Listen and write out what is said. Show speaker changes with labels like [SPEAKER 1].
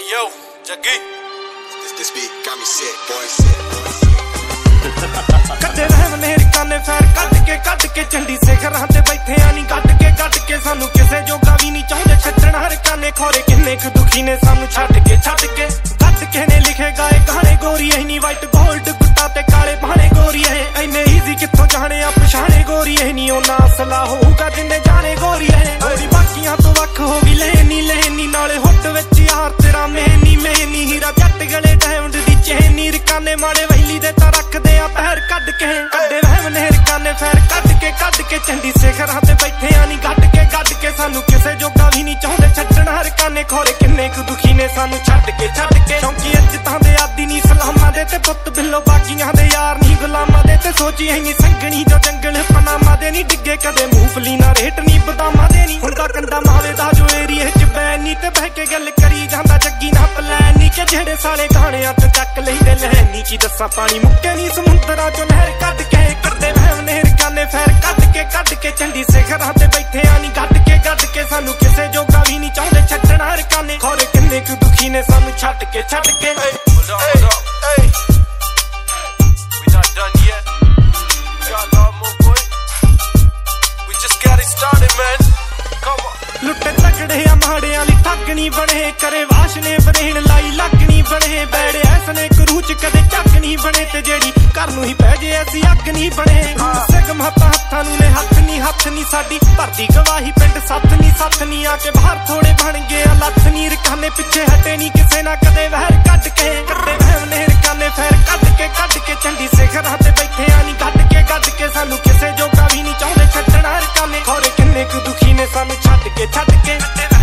[SPEAKER 1] yo, Jaggi.
[SPEAKER 2] This beat got me sick, boy.
[SPEAKER 3] ਕੱਢੇ ਰਹਿਮ ਨਹਿਰ ਕਾਨੇ fire ਕੱਢ ਕੇ ਚੰਡੀ ਸਿਖਰਾਂ ਤੇ ਬੈਠੇ ਆ ਨੀ ਕੱਢ ਕੇ ਸਾਨੂੰ ਕਿਸੇ ਜੋਗਾ ਵੀ ਨਹੀਂ ਚਾਹੁੰਦੇ ਛੱਡਣਾ ਹਰ ਕਾਨੇ ਖੋਰੇ ਕਿੰਨੇ ਕੁ ਦੁਖੀ ਨੇ ਸਾਨੂੰ ਛੱਡ ਕੇ ਨੇ ਲਿਖੇ ਗਾਏ ਗਾਣੇ ਗੋਰੀ ਐ ਨੀ ਵਾਈਟ ਗੋਲਡ ਗੁੱਟਾ ਤੇ ਕਾਲੇ ਬਾਣੇ ਗੋਰੀ ਐ ਐਨੇ ਈਜ਼ੀ ਕਿੱਥੋਂ ਜਾਣੇ ਆ ਪਛਾਣੇ ਗੋਰੀ ਐ ਨੀ ਉਹਨਾਂ ਅਸਲਾ ਹੋਊਗਾ ਜਿੰਨੇ ਜਾਣੇ ਗੋਰੀ ਐ ਗੋਰੀ ਬਾਕੀਆਂ ਤੋਂ ਵੱਖ ਹੋ ਗਈ ਲੈਣੀ ਨਾਲੇ ਹੁੱਟ ਵਿੱਚ ਯਾਰ ਤੇਰਾ ਮੈਨੀ ਹੀਰਾ ਜੱਟ ਗਲੇ ਡਾਇਮੰਡ ਦੀ ਚੇਨੀ ਰਕਾਨੇ ਮਾੜੇ ਵੈਲੀ ਦੇ ਤਾਂ ਰੱਖਦੇ ਆ ਪੈਰ ਕੱਢੇ ਰਹਿਮ ਨਹਿਰ ਕਾਨੇ ਫੈਰ ਕੱਢ ਕੇ ਚੰਡੀ ਸਿਖਰਾਂ ਤੇ ਬੈਠੇ ਆ ਨੀ ਕੱਢ ਕੇ ਸਾਨੂੰ ਕਿਸੇ ਜੋਗਾ ਵੀ ਨਹੀਂ ਚਾਹੁੰਦੇ ਛੱਡਣਾ ਹਰ ਕਾਨੇ ਖੋਰੇ ਕਿੰਨੇ ਕੁ ਦੁਖੀ ਨੇ ਸਾਨੂੰ ਛੱਡ ਕੇ ਕਿਉਂਕਿ ਇੱਜ਼ਤਾਂ ਦੇ ਆਦੀ ਨਹੀਂ ਸਲਾਮਾਂ ਦੇ ਤੇ ਪੁੱਤ ਬਿੱਲੋ ਬਾਕੀਆਂ ਦੇ ਯਾਰ ਨਹੀਂ ਗੁਲਾਮਾਂ ਦੇ ਤੇ ਸੋਚੀ ਐਨੀ ਸੰਗਣੀ ਜੋ ਜੰਗਲ ਪਨਾਮਾ ਦੇ ਨਹੀਂ ਡਿੱਗੇ ਕਦੇ ਮੂੰਗਫਲੀ ਨਾ ਰੇਟ ਨਹੀਂ ਬਦਾਮਾਂ ਦੇ ਨਹੀਂ ਹੁੰਦਾ ਕੰਡਾ ਮਾਵੇ ਦਾ ਜੋ ਏਰੀਏ ਚ ਬੈਨੀ ਤੇ ਬਹਿ ਕੇ ਗੱਲ ਕਰੀ ਜਾਂਦਾ ਜੱਗੀ ਨਾ ਪਲਾਨ ਨਹੀਂ ਕਿ ਜਿਹੜੇ ਸਾਲੇ ਗਾਣਿਆਂ ਚ ਚੱਕ ਲੈਂਦੇ ਲੈਣੀ ਕੀ ਦੱਸਾਂ ਪਾਣੀ ਮੁੱਕੇ ਨਹੀਂ ਸਮੁੰਦਰਾਂ ਚੋਂ ਨਹਿਰ ਕੱਢ ਕੇ ਰਹਿਮ ਨਹਿਰ ਕਾਨੇ ਫੈਰ ਕੱਢ ਕੇ ਚੰਡੀ ਸਿਖਰਾਂ ਤੇ ਬੈਠੇ ਆ ਨੀ ਕੱਢ ਕੇ ਸਾਨੂੰ ਕਿਸੇ ਜੋਗਾ ਵੀ ਨਹੀਂ ਚਾਹੁੰਦੇ ਛੱਡਣਾ ਹਰ ਕਾਨੇ ਖੋਰੇ ਕਿੰਨੇ ਕੁ ਦੁਖੀ ਨੇ ਸਾਨੂੰ ਛੱਡ ਕੇ
[SPEAKER 1] Hold up, hey. We not done yet. We got a lot more, boy. We just got it started, man. Come on.
[SPEAKER 3] ਲੁੱਟੇ ਤਕੜੇ ਆ ਮਾੜਿਆਂ ਲਈ ਠੱਗਣੀ ਬਣੇ ਕਰੇ ਵਾਸ਼ ਨੇ ਬਰੇਣ ਲਾਈ ਲੱਗਣੀ ਬਣੇ ਬੈੜੇ ਐਸਨੇ ਕਰੂ ਚ ਕਦੇ ਚੱਕ ਨਹੀਂ ਬਣੇ ਤੇ ਜਿਹੜੀ ਘਰ ਨੂੰ ਹੀ ਪੈ ਜੇ ਅਸੀਂ ਅੱਗ ਨਹੀਂ ਬਣੇ ਸਿਗਮ ਹੱਥਾਂ ਨੂੰ ਨੇ ਹੱਥ ਨਹੀਂ ਸਾਡੀ ਭਰਦੀ ਗਵਾਹੀ ਪਿੰਡ ਸੱਤ ਨਹੀਂ ਆ ਕੇ ਬਾਹਰ ਥੋੜੇ ਬਣ ਗਏ ਆ ਲੱਥ ਨਹੀਂ ਰਕਾਨੇ ਪਿੱਛੇ ਹਟੇ ਨਹੀਂ ਕਿਸੇ ਨਾ ਕਦੇ ਵਹਿਰ ਕੱਢ ਕੇ ਰਹਿਮ ਨਹਿਰ ਕਾਨੇ ਫੈਰ ਕੱਢ ਕੇ ਚੰਡੀ ਸਿਖਰਾਂ ਤੇ ਬੈਠੇ ਆ ਨੀ ਕੱਢ ਕੇ ਸਾਨੂੰ ਕਿਸੇ ਜੋਗਾ ਵੀ ਨਹੀਂ ਚਾਹੁੰਦੇ ਛੱਡਣਾ ਰਕਾਨੇ ਖੋਰੇ ਕਿੰਨੇ ਕੁ ਦੁਖੀ ਨੇ ਸਾਨੂੰ ਛੱਡ ਕੇ